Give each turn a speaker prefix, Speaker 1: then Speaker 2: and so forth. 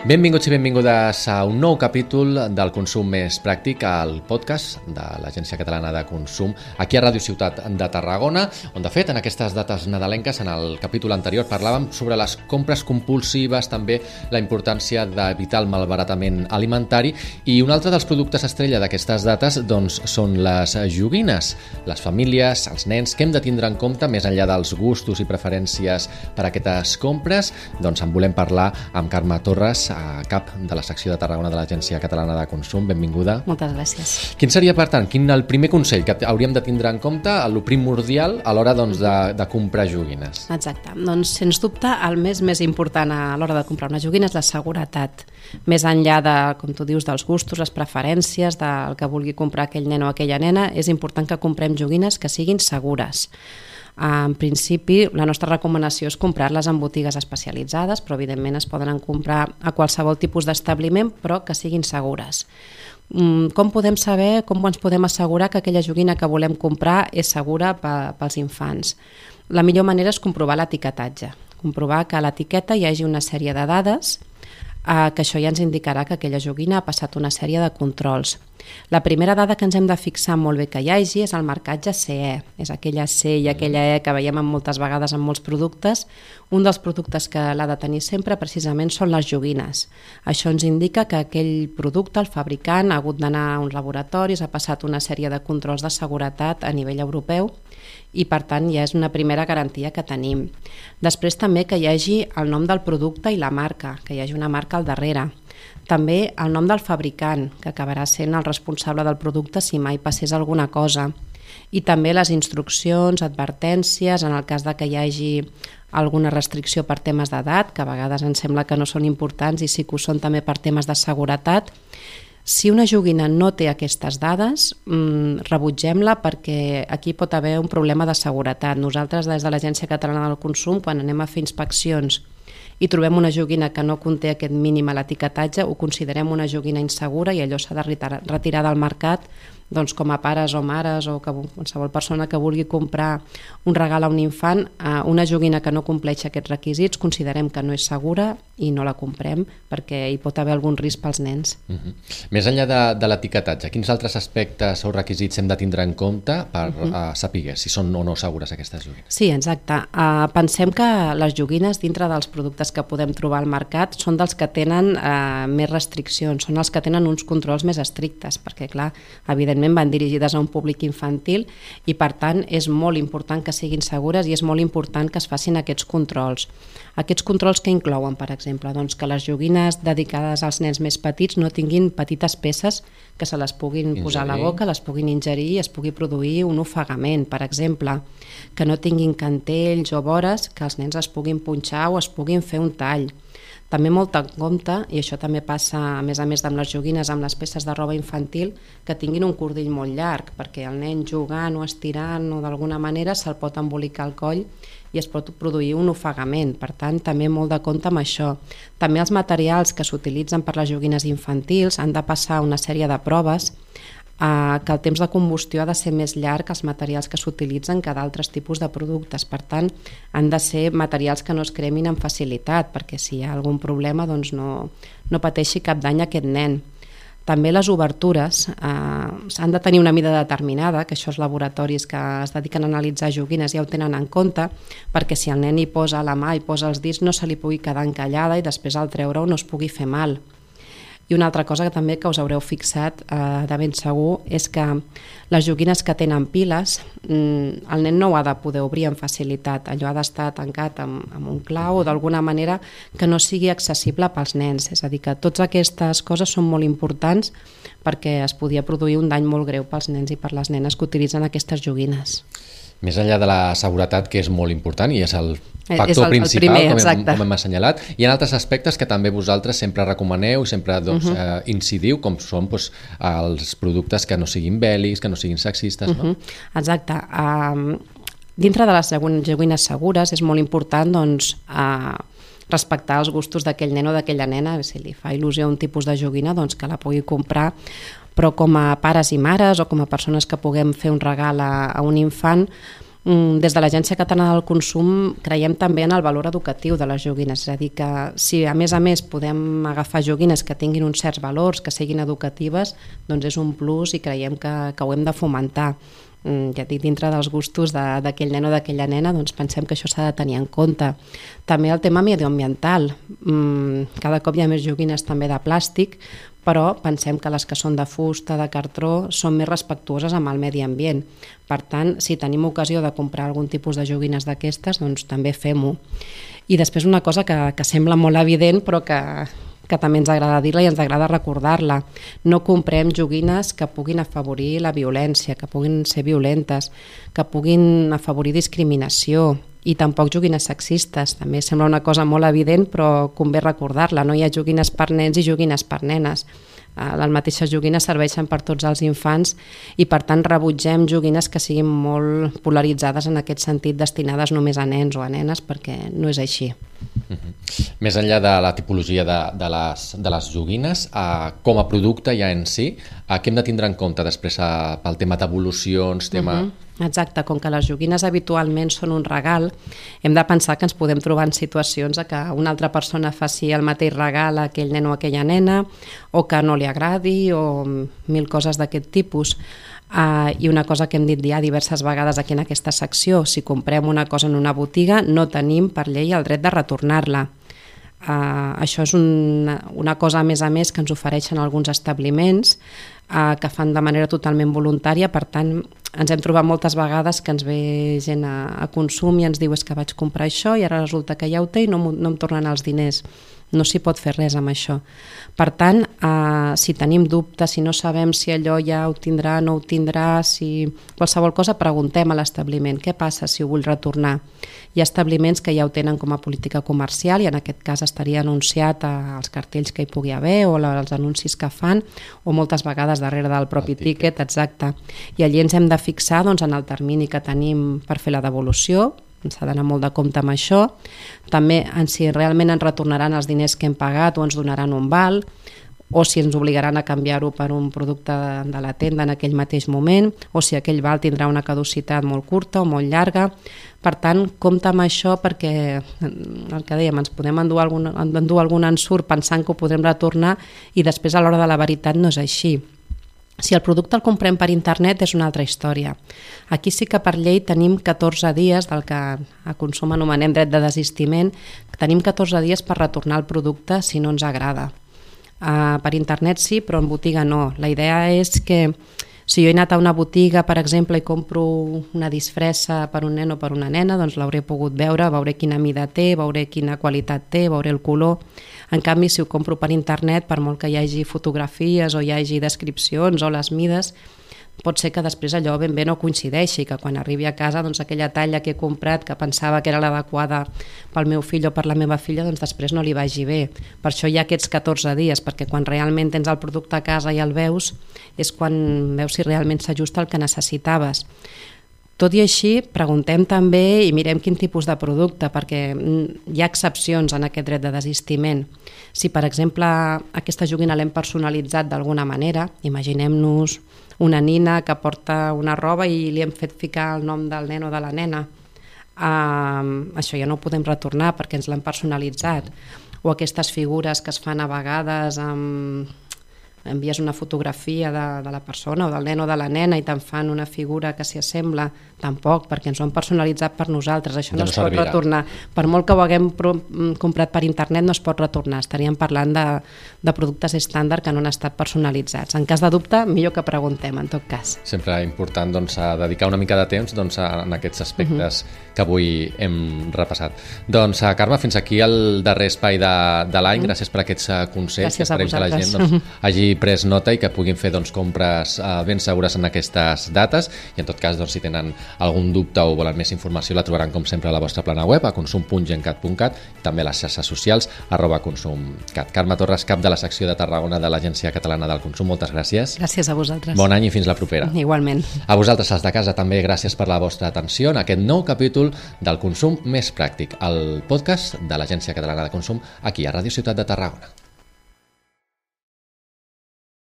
Speaker 1: Benvinguts i benvingudes a un nou capítol del Consum Més Pràctic, al podcast de l'Agència Catalana de Consum, aquí a Ràdio Ciutat de Tarragona, on de fet en aquestes dates nadalenques, en el capítol anterior, parlàvem sobre les compres compulsives, també la importància d'evitar el malbaratament alimentari, i un altre dels productes estrella d'aquestes dates doncs, són les joguines. Les famílies, els nens, què hem de tindre en compte més enllà dels gustos i preferències per a aquestes compres? Doncs en volem parlar amb Carme Torres, a cap de la secció de Tarragona de l'Agència Catalana de Consum. Benvinguda.
Speaker 2: Moltes gràcies.
Speaker 1: Quin seria, per tant, el primer consell que hauríem de tindre en compte, el primordial a l'hora de comprar joguines?
Speaker 2: Exacte. Doncs, sens dubte, el més important a l'hora de comprar una joguina és la seguretat. Més enllà de, com tu dius, dels gustos, les preferències, del que vulgui comprar aquell nen o aquella nena, és important que comprem joguines que siguin segures. En principi, la nostra recomanació és comprar-les en botigues especialitzades, però evidentment es poden comprar a qualsevol tipus d'establiment, però que siguin segures. Com podem saber, com ens podem assegurar que aquella joguina que volem comprar és segura pels infants? La millor manera és comprovar l'etiquetatge, comprovar que a l'etiqueta hi hagi una sèrie de dades que això ja ens indicarà que aquella joguina ha passat una sèrie de controls. La primera dada que ens hem de fixar molt bé que hi hagi és el marcatge CE, és aquella C i aquella E que veiem moltes vegades en molts productes. Un dels productes que l'ha de tenir sempre precisament són les joguines. Això ens indica que aquell producte, el fabricant, ha hagut d'anar a uns laboratoris, ha passat una sèrie de controls de seguretat a nivell europeu i per tant ja és una primera garantia que tenim. Després també que hi hagi el nom del producte i la marca, que hi hagi una marca al darrere. També el nom del fabricant, que acabarà sent el responsable del producte si mai passés alguna cosa. I també les instruccions, advertències, en el cas de que hi hagi alguna restricció per temes d'edat, que a vegades ens sembla que no són importants i sí que ho són també per temes de seguretat. Si una joguina no té aquestes dades, rebutgem-la perquè aquí pot haver un problema de seguretat. Nosaltres, des de l'Agència Catalana del Consum, quan anem a fer inspeccions i trobem una joguina que no conté aquest mínim a l'etiquetatge, ho considerem una joguina insegura i allò s'ha de retirar del mercat, doncs com a pares o mares o qualsevol persona que vulgui comprar un regal a un infant, una joguina que no compleixi aquests requisits, considerem que no és segura i no la comprem perquè hi pot haver algun risc pels nens.
Speaker 1: Més enllà de l'etiquetatge, quins altres aspectes o requisits hem de tindre en compte per saber si són o no segures aquestes joguines?
Speaker 2: Sí, exacte. Pensem que les joguines dintre dels productes que podem trobar al mercat són dels que tenen més restriccions, són els que tenen uns controls més estrictes, perquè clar, evidentment van dirigides a un públic infantil i per tant és molt important que siguin segures i és molt important que es facin aquests controls. Aquests controls que inclouen, per exemple, doncs que les joguines dedicades als nens més petits no tinguin petites peces que se les puguin posar a la boca, les puguin ingerir i es pugui produir un ofegament, per exemple, que no tinguin cantells o vores que els nens es puguin punxar o es puguin fer un tall. També molt en compte, i això també passa a més amb les joguines, amb les peces de roba infantil, que tinguin un cordill molt llarg, perquè el nen jugant o estirant o d'alguna manera se'l pot embolicar al coll i es pot produir un ofegament. Per tant, també molt de compte amb això. També els materials que s'utilitzen per les joguines infantils han de passar una sèrie de proves que el temps de combustió ha de ser més llarg que els materials que s'utilitzen que d'altres tipus de productes. Per tant, han de ser materials que no es cremin amb facilitat, perquè si hi ha algun problema doncs no pateixi cap dany aquest nen. També les obertures han de tenir una mida determinada, que això els laboratoris que es dediquen a analitzar joguines ja ho tenen en compte, perquè si el nen hi posa la mà i posa els dits no se li pugui quedar encallada i després al treure-ho no es pugui fer mal. I una altra cosa que també que us haureu fixat de ben segur és que les joguines que tenen piles, el nen no ho ha de poder obrir amb facilitat, allò ha d'estar tancat amb un clau o d'alguna manera que no sigui accessible pels nens. És a dir, que totes aquestes coses són molt importants perquè es podia produir un dany molt greu pels nens i per les nenes que utilitzen aquestes joguines.
Speaker 1: Més enllà de la seguretat, que és molt important i és el factor principal, com hem assenyalat, hi ha altres aspectes que també vosaltres sempre recomaneu i sempre incidiu, com són els productes que no siguin bèl·lics, que no siguin sexistes.
Speaker 2: Exacte. Dintre de les joguines segures és molt important respectar els gustos d'aquell nen o d'aquella nena. Si li fa il·lusió un tipus de joguina, doncs que la pugui comprar, però com a pares i mares o com a persones que puguem fer un regal a un infant, Des de l'Agència Catalana del Consum creiem també en el valor educatiu de les joguines, és a dir, que si a més podem agafar joguines que tinguin uns certs valors, que siguin educatives, doncs és un plus i creiem que ho hem de fomentar. Ja dic, dintre dels gustos d'aquell nen o d'aquella nena, doncs pensem que això s'ha de tenir en compte. També el tema medioambiental. Cada cop hi ha més joguines també de plàstic, però pensem que les que són de fusta, de cartró, són més respectuoses amb el medi ambient. Per tant, si tenim ocasió de comprar algun tipus de joguines d'aquestes, doncs també fem-ho. I després una cosa que sembla molt evident, però que també ens agrada dir-la i ens agrada recordar-la. No comprem joguines que puguin afavorir la violència, que puguin ser violentes, que puguin afavorir discriminació, i tampoc joguines sexistes. També sembla una cosa molt evident, però convé recordar-la. No hi ha joguines per nens i joguines per nenes. Les mateixes joguines serveixen per tots els infants i per tant rebutgem joguines que siguin molt polaritzades en aquest sentit, destinades només a nens o a nenes, perquè no és així.
Speaker 1: Més enllà de la tipologia de les joguines, com a producte ja en si, què hem de tindre en compte després pel tema d'evolucions,
Speaker 2: Exacte, com que les joguines habitualment són un regal, hem de pensar que ens podem trobar en situacions que una altra persona faci el mateix regal a aquell nen o aquella nena, o que no li agradi, o mil coses d'aquest tipus. I una cosa que hem dit ja diverses vegades aquí en aquesta secció, si comprem una cosa en una botiga, no tenim per llei el dret de retornar-la. Això és una cosa a més que ens ofereixen alguns establiments que fan de manera totalment voluntària. Per tant, ens hem trobat moltes vegades que ens ve gent a consum i ens diu és que vaig comprar això i ara resulta que ja ho té i no em tornen els diners. No s'hi pot fer res amb això. Per tant, si tenim dubtes, si no sabem si allò ja ho tindrà, no ho tindrà, si qualsevol cosa, preguntem a l'establiment què passa si ho vull retornar. Hi ha establiments que ja ho tenen com a política comercial i en aquest cas estaria anunciat als cartells que hi pugui haver o als anuncis que fan, o moltes vegades darrere del propi tíquet, exacte. I allí ens hem de fixar en el termini que tenim per fer la devolució. S'ha d'anar molt de compte amb això. També si realment ens retornaran els diners que hem pagat o ens donaran un val, o si ens obligaran a canviar-ho per un producte de la tenda en aquell mateix moment, o si aquell val tindrà una caducitat molt curta o molt llarga. Per tant, compte amb això perquè, el que dèiem, ens podem endur algun ensurt pensant que ho podrem retornar i després a l'hora de la veritat no és així. Si el producte el comprem per internet és una altra història. Aquí sí que per llei tenim 14 dies, del que a consum anomenem dret de desistiment, tenim 14 dies per retornar el producte si no ens agrada. Per internet sí, però en botiga no. La idea és que si jo he anat a una botiga, per exemple, i compro una disfressa per un nen o per una nena, doncs l'hauré pogut veure, veuré quina mida té, veuré quina qualitat té, veuré el color. En canvi, si ho compro per internet, per molt que hi hagi fotografies o hi hagi descripcions o les mides, pot ser que després allò ben bé no coincideixi, que quan arribi a casa doncs aquella talla que he comprat, que pensava que era l'adequada pel meu fill o per la meva filla, doncs després no li vagi bé. Per això hi ha aquests 14 dies, perquè quan realment tens el producte a casa i el veus, és quan veus si realment s'ajusta al que necessitaves. Tot i així, preguntem també i mirem quin tipus de producte, perquè hi ha excepcions en aquest dret de desistiment. Si, per exemple, aquesta joguina l'hem personalitzat d'alguna manera, imaginem-nos una nina que porta una roba i li hem fet ficar el nom del nen o de la nena. Això ja no ho podem retornar perquè ens l'han personalitzat. O aquestes figures que es fan a vegades envies una fotografia de la persona o del nen o de la nena i te'n fan una figura que s'hi assembla, tampoc, perquè ens ho han personalitzat per nosaltres, això no es pot retornar. Per molt que ho haguem comprat per internet no es pot retornar, estaríem parlant de productes estàndard que no han estat personalitzats. En cas de dubte, millor que preguntem, en tot cas.
Speaker 1: Sempre important dedicar una mica de temps en aquests aspectes que avui hem repassat. Doncs, Carme, fins aquí el darrer espai de l'any. Gràcies per aquests consells.
Speaker 2: Gràcies a vosaltres.
Speaker 1: Que la gent hagi pres nota i que puguin fer compres ben segures en aquestes dates, i en tot cas si tenen algun dubte o volen més informació la trobaran com sempre a la vostra plana web a consum.gencat.cat i també a les xarxes socials @consumcat. Carme Torres, cap de la secció de Tarragona de l'Agència Catalana del Consum, moltes gràcies.
Speaker 2: Gràcies a vosaltres.
Speaker 1: Bon any i fins la propera.
Speaker 2: Igualment.
Speaker 1: A vosaltres, els de casa, també gràcies per la vostra atenció en aquest nou capítol del Consum Més Pràctic, el podcast de l'Agència Catalana de Consum aquí a Ràdio Ciutat de Tarragona.